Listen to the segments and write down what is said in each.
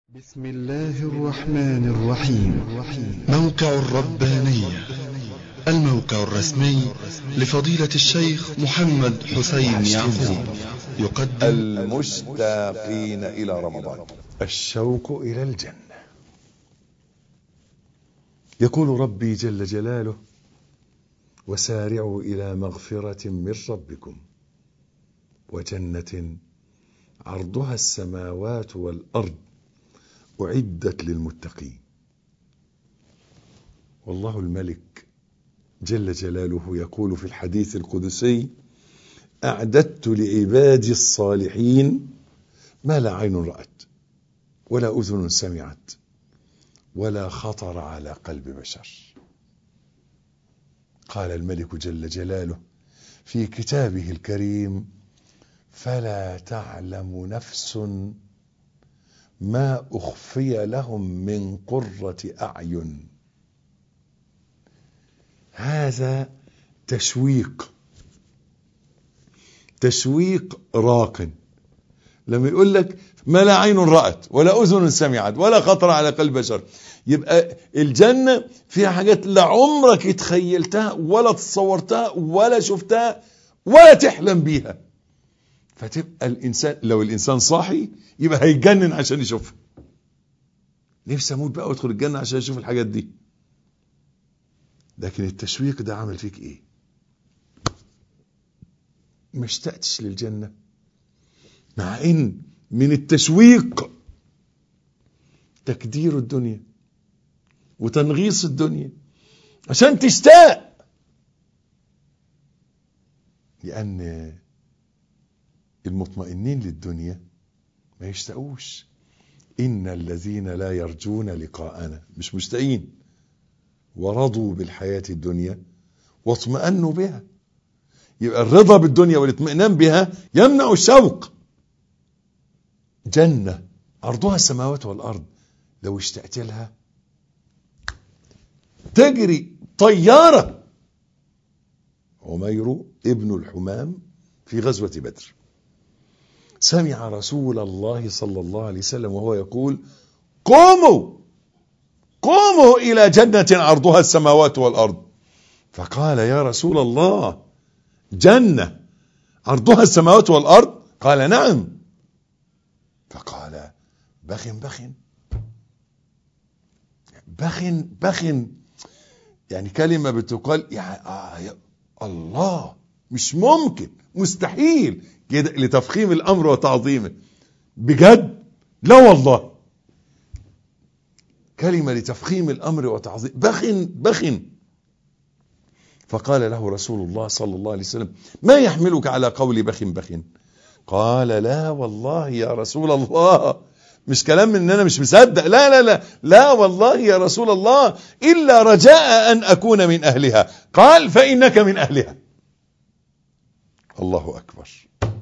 بسم الله الرحمن الرحيم. موقع الربانية، الموقع الرسمي لفضيلة الشيخ محمد حسين يعقوب، يقدم المشتاقين إلى رمضان. الشوق إلى الجنة. يقول ربي جل جلاله: وسارعوا إلى مغفرة من ربكم وجنة عرضها السماوات والأرض أعدت للمتقين. والله الملك جل جلاله يقول في الحديث القدسي: أعددت لعبادي الصالحين ما لا عين رأت ولا أذن سمعت ولا خطر على قلب بشر. قال الملك جل جلاله في كتابه الكريم: فلا تعلم نفس ما أخفي لهم من قرة أعين. هذا تشويق راق. لما يقول لك ما لا عين رأت ولا أذن سمعت ولا خطر على قلب بشر، يبقى الجنة فيها حاجات لا عمرك تخيلتها ولا تصورتها ولا شفتها ولا تحلم بيها. فتبقى الإنسان، لو الإنسان صاحي يبقى هيتجنن عشان يشوفها. نفسي أموت بقى وادخل الجنة عشان أشوف الحاجات دي. لكن التشويق ده عمل فيك إيه؟ ما اشتقتش للجنة، مع إن من التشويق تكدير الدنيا وتنغيص الدنيا عشان تشتاق. لأن المطمئنين للدنيا ما يشتاقوش. إن الذين لا يرجون لقاءنا، مش مشتاقين، ورضوا بالحياة الدنيا واطمأنوا بها. يبقى الرضا بالدنيا والاطمئنان بها يمنع الشوق. جنة عرضها السماوات والأرض، لو اشتقت لها تجري طيارة. عمير ابن الحمام في غزوة بدر سمع رسول الله صلى الله عليه وسلم وهو يقول: قوموا إلى جنة عرضها السماوات والأرض. فقال: يا رسول الله، جنة عرضها السماوات والأرض؟ قال: نعم. فقال: بخن، يعني كلمة بتقال يعني يا الله، مش ممكن، مستحيل كده، لتفخيم الأمر وتعظيمه. بجد؟ لا والله، كلمة لتفخيم الأمر وتعظيم. بخن. فقال له رسول الله صلى الله عليه وسلم: ما يحملك على قول بخن؟ قال: لا والله يا رسول الله، مش كلام ان انا مش مصدق، لا والله يا رسول الله، الا رجاء ان اكون من اهلها. قال: فانك من اهلها. الله اكبر.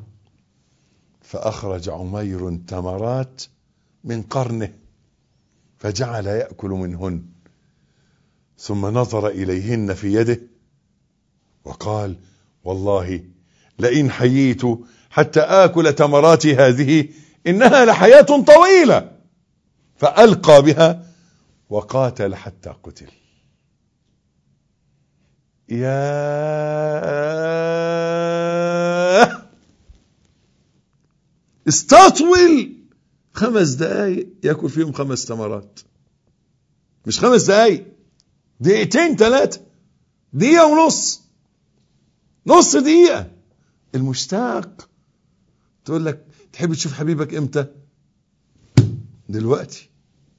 فاخرج عمير تمرات من قرنه فجعل يأكل منهن، ثم نظر إليهن في يده وقال: والله لئن حييت حتى آكل تمرات هذه إنها لحياة طويلة. فألقى بها وقاتل حتى قتل. يا استطول 5 دقايق يأكل فيهم 5 تمرات، مش 5 دقايق، 2 3 دقيقة ونص، نص دقيقة. المشتاق تقول لك: تحب تشوف حبيبك امتى؟ دلوقتي.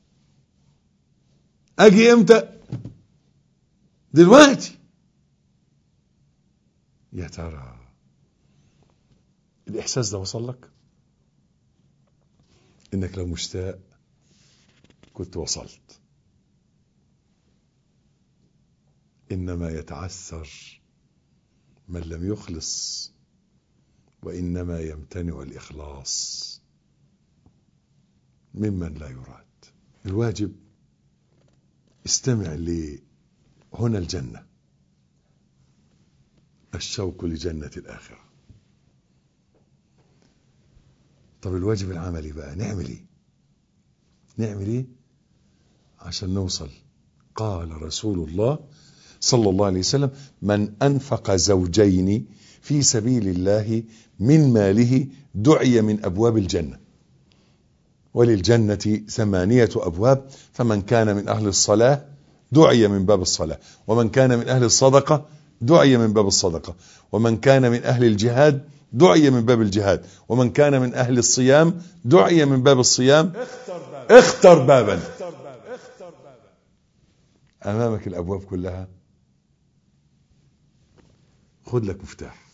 اجي امتى؟ دلوقتي. يا ترى الاحساس ده وصل لك؟ انك لو مشتاق كنت وصلت. انما يتعثر من لم يخلص، وإنما يمتنع الإخلاص ممن لا يراد. الواجب استمع هنا الجنة، الشوق لجنة الآخرة. طب الواجب العملي بقى نعمل ايه؟ نعمل ايه عشان نوصل؟ قال رسول الله صلى الله عليه وسلم: من أنفق زوجين في سبيل الله من ماله دعي من أبواب الجنة، وللجنة 8 أبواب، فمن كان من أهل الصلاة دعي من باب الصلاة، ومن كان من أهل الصدقة دعي من باب الصدقة، ومن كان من أهل الجهاد دعي من باب الجهاد، ومن كان من أهل الصيام دعي من باب الصيام. اختر بابا. أمامك الأبواب كلها، خذ لك مفتاح.